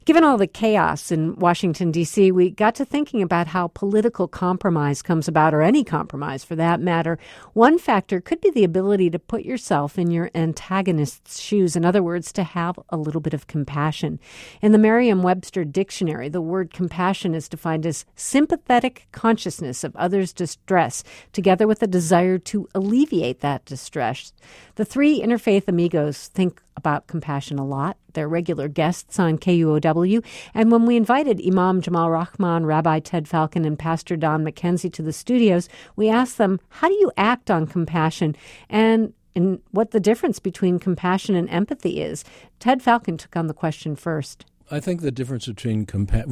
Given all the chaos in Washington, D.C., we got to thinking about how political compromise comes about, or any compromise for that matter. One factor could be the ability to put yourself in your antagonist's shoes. In other words, to have a little bit of compassion. In the Merriam-Webster dictionary, the word compassion is defined as sympathetic consciousness of others' distress, together with a desire to alleviate that distress. The three interfaith amigos think about compassion a lot. They're regular guests on KUOW. And when we invited Imam Jamal Rahman, Rabbi Ted Falcon, and Pastor Don McKenzie to the studios, we asked them, how do you act on compassion and what the difference between compassion and empathy is? Ted Falcon took on the question first. I think the difference between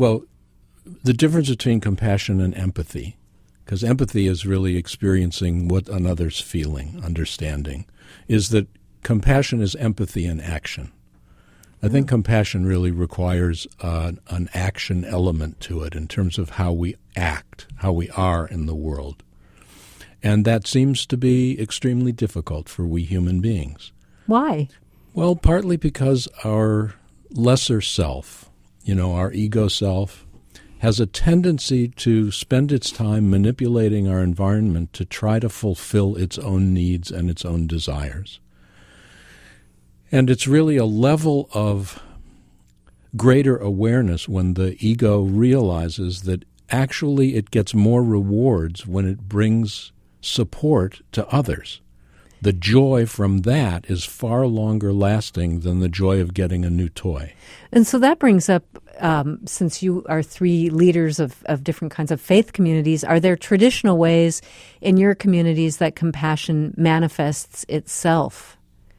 compassion and empathy, because empathy is really experiencing what another's feeling, understanding, is that compassion is empathy in action. I think compassion really requires an action element to it in terms of how we act, how we are in the world. And that seems to be extremely difficult for we human beings. Why? Well, partly because our lesser self, our ego self, has a tendency to spend its time manipulating our environment to try to fulfill its own needs and its own desires. And it's really a level of greater awareness when the ego realizes that actually it gets more rewards when it brings support to others. The joy from that is far longer lasting than the joy of getting a new toy. And so that brings up, since you are three leaders of different kinds of faith communities, are there traditional ways in your communities that compassion manifests itself?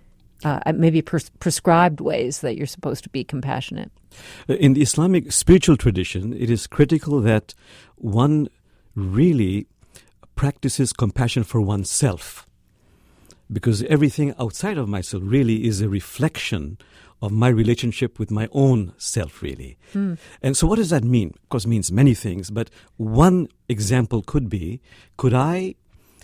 Maybe prescribed ways that you're supposed to be compassionate? In the Islamic spiritual tradition, it is critical that one really practices compassion for oneself, because everything outside of myself really is a reflection of my relationship with my own self, really. And so what does that mean? Of course, it means many things, but one example could I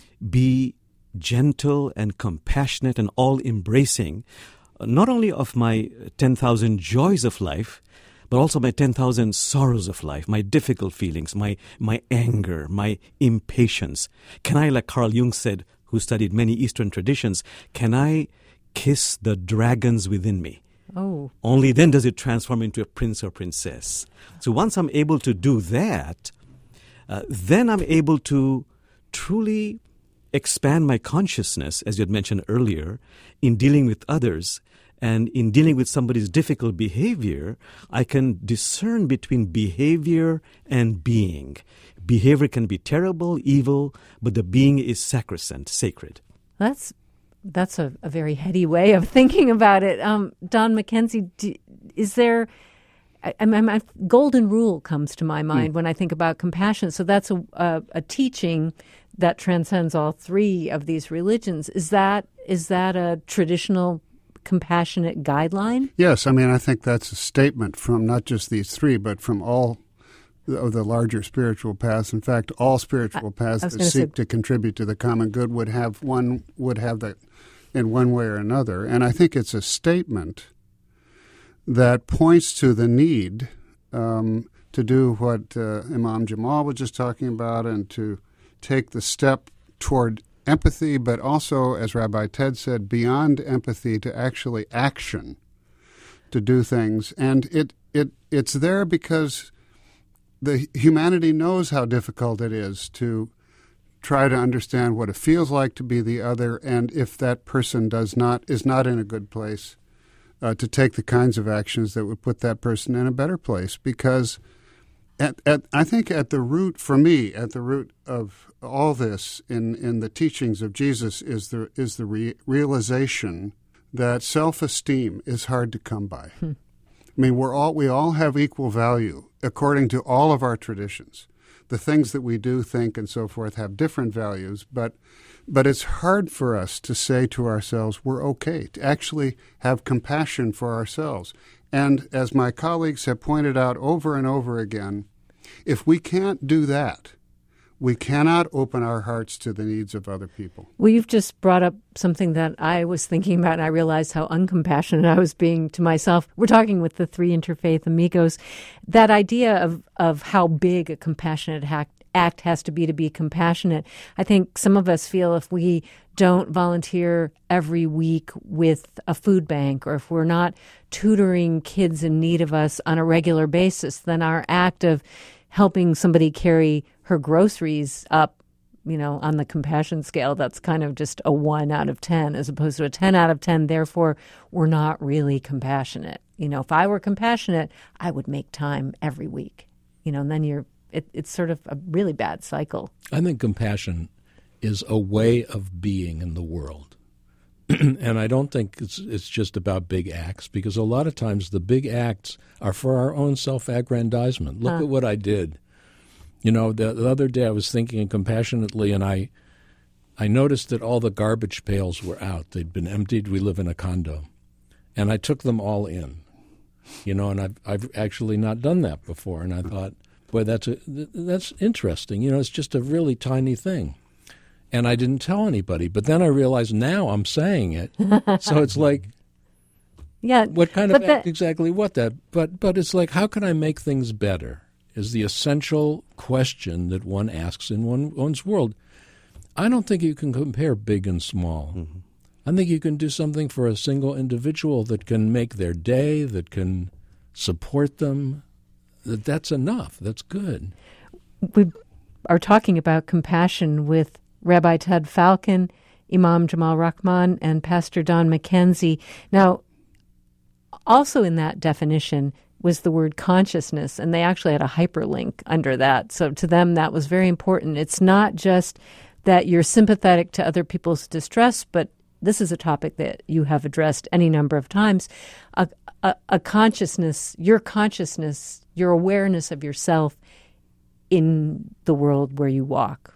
be gentle and compassionate and all-embracing, not only of my 10,000 joys of life, but also my 10,000 sorrows of life, my difficult feelings, my anger, my impatience. Can I, like Carl Jung said, who studied many Eastern traditions, can I kiss the dragons within me? Oh. Only then does it transform into a prince or princess. So once I'm able to do that, then I'm able to truly expand my consciousness, as you had mentioned earlier, in dealing with others. And in dealing with somebody's difficult behavior, I can discern between behavior and being. Behavior can be terrible, evil, but the being is sacrosanct, sacred. That's a very heady way of thinking about it. Don McKenzie, is there... my golden rule comes to my mind when I think about compassion. So that's a teaching that transcends all three of these religions. Is that a traditional compassionate guideline? Yes, I think that's a statement from not just these three, but from all of the larger spiritual paths. In fact, all spiritual paths that seek to contribute to the common good would have that in one way or another. And I think it's a statement that points to the need to do what Imam Jamal was just talking about, and to take the step toward empathy, but also, as Rabbi Ted said, beyond empathy to actually action, to do things. And it's there because the humanity knows how difficult it is to try to understand what it feels like to be the other, and if that person is not in a good place, to take the kinds of actions that would put that person in a better place. Because I think at the root of all this in the teachings of Jesus is the realization that self-esteem is hard to come by. We all have equal value according to all of our traditions. The things that we do, think, and so forth have different values, but it's hard for us to say to ourselves we're okay, to actually have compassion for ourselves. And as my colleagues have pointed out over and over again, if we can't do that, We cannot open our hearts to the needs of other people. Well, you've just brought up something that I was thinking about, and I realized how uncompassionate I was being to myself. We're talking with the three interfaith amigos. That idea of how big a compassionate act has to be compassionate. I think some of us feel if we don't volunteer every week with a food bank, or if we're not tutoring kids in need of us on a regular basis, then our act of helping somebody carry her groceries up, on the compassion scale, that's kind of just a 1 out of 10 as opposed to a 10 out of 10. Therefore, we're not really compassionate. If I were compassionate, I would make time every week, and then it's sort of a really bad cycle. I think compassion is a way of being in the world. And I don't think it's just about big acts, because a lot of times the big acts are for our own self-aggrandizement. Look at what I did. The other day I was thinking compassionately, and I noticed that all the garbage pails were out. They'd been emptied. We live in a condo. And I took them all in, and I've actually not done that before. And I thought, boy, that's interesting. It's just a really tiny thing. And I didn't tell anybody. But then I realized now I'm saying it. So it's like, yeah, what kind of act exactly what that? But it's like, how can I make things better is the essential question that one asks in one's world. I don't think you can compare big and small. Mm-hmm. I think you can do something for a single individual that can make their day, that can support them. That's enough. That's good. We are talking about compassion with Rabbi Ted Falcon, Imam Jamal Rahman, and Pastor Don McKenzie. Now, also in that definition was the word consciousness, and they actually had a hyperlink under that. So to them, that was very important. It's not just that you're sympathetic to other people's distress, but this is a topic that you have addressed any number of times. A consciousness, your awareness of yourself in the world where you walk.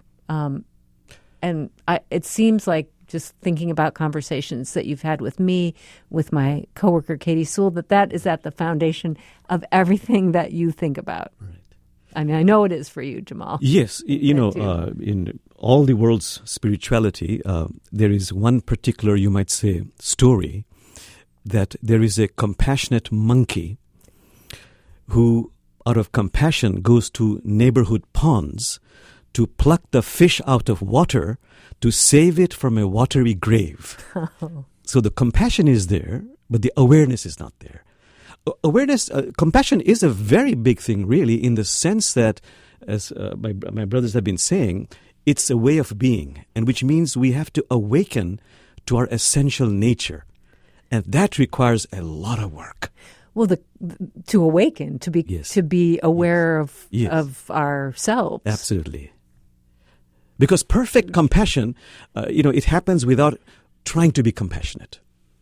It seems like, just thinking about conversations that you've had with me, with my coworker Katie Sewell, that is at the foundation of everything that you think about. Right. I mean, I know it is for you, Jamal. Yes, in all the world's spirituality, there is one particular, you might say, story that there is a compassionate monkey who, out of compassion, goes to neighborhood ponds to pluck the fish out of water to save it from a watery grave. Oh. So the compassion is there, but the awareness is not there. Compassion is a very big thing, really, in the sense that, as my brothers have been saying, it's a way of being, and which means we have to awaken to our essential nature. And that requires a lot of work. Well, to awaken, to be aware of ourselves. Absolutely. Because perfect compassion, it happens without trying to be compassionate.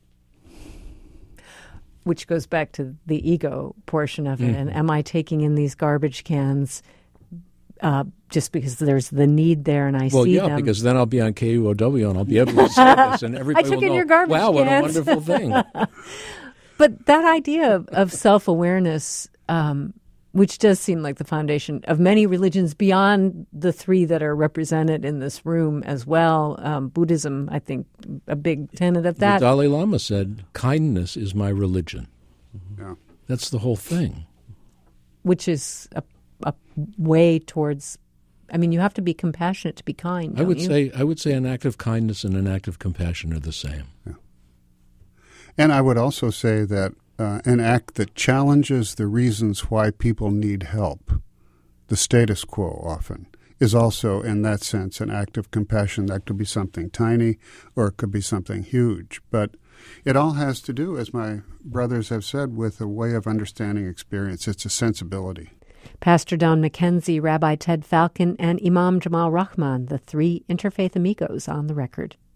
Which goes back to the ego portion of it. Mm-hmm. And am I taking in these garbage cans just because there's the need there and I see them? Well, yeah, because then I'll be on KUOW and I'll be able to say this and everybody will know, your garbage wow, cans. What a wonderful thing. But that idea of self-awareness, which does seem like the foundation of many religions beyond the three that are represented in this room as well. Buddhism, I think, a big tenet of that. The Dalai Lama said, kindness is my religion. Yeah. That's the whole thing. Which is a way towards, you have to be compassionate to be kind, I would say an act of kindness and an act of compassion are the same. Yeah. And I would also say that an act that challenges the reasons why people need help, the status quo often, is also, in that sense, an act of compassion. That could be something tiny or it could be something huge. But it all has to do, as my brothers have said, with a way of understanding experience. It's a sensibility. Pastor Don McKenzie, Rabbi Ted Falcon, and Imam Jamal Rahman, the three interfaith amigos on the record.